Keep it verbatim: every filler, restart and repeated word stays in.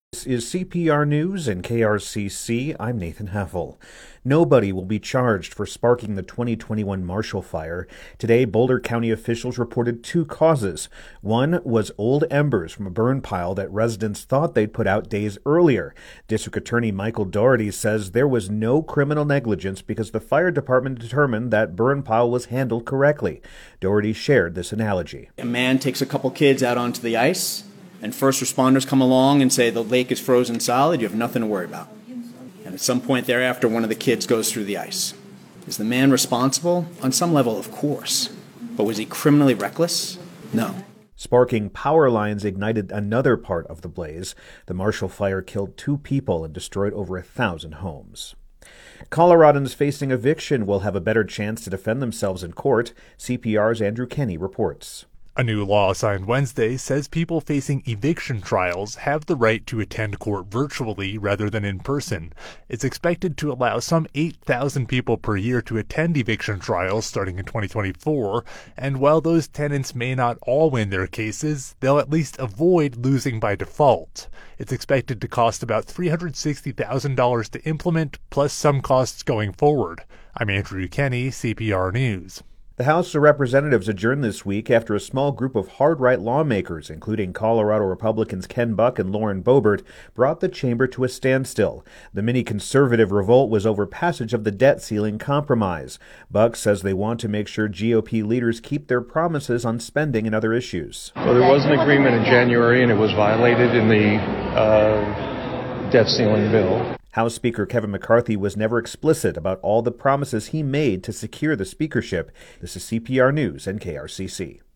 This is C P R News and K R C C. I'm Nathan Heffel. Nobody will be charged for sparking the twenty twenty-one Marshall Fire. Today, Boulder County officials reported two causes. One was old embers from a burn pile that residents thought they'd put out days earlier. District Attorney Michael Doherty says there was no criminal negligence because the fire department determined that burn pile was handled correctly. Doherty shared this analogy. A man takes a couple kids out onto the ice, and first responders come along and say the lake is frozen solid, you have nothing to worry about. And at some point thereafter, one of the kids goes through the ice. Is the man responsible? On some level, of course. But was he criminally reckless? No. Sparking power lines ignited another part of the blaze. The Marshall Fire killed two people and destroyed over a thousand homes. Coloradans facing eviction will have a better chance to defend themselves in court. C P R's Andrew Kenny reports. A new law signed Wednesday says people facing eviction trials have the right to attend court virtually rather than in person. It's expected to allow some eight thousand people per year to attend eviction trials starting in twenty twenty-four, and while those tenants may not all win their cases, they'll at least avoid losing by default. It's expected to cost about three hundred sixty thousand dollars to implement, plus some costs going forward. I'm Andrew Kenny, C P R News. The House of Representatives adjourned this week after a small group of hard-right lawmakers, including Colorado Republicans Ken Buck and Lauren Boebert, brought the chamber to a standstill. The mini-conservative revolt was over passage of the debt ceiling compromise. Buck says they want to make sure G O P leaders keep their promises on spending and other issues. Well, there was an agreement in January, and it was violated in the uh, debt ceiling bill. House Speaker Kevin McCarthy was never explicit about all the promises he made to secure the speakership. This is C P R News and K R C C.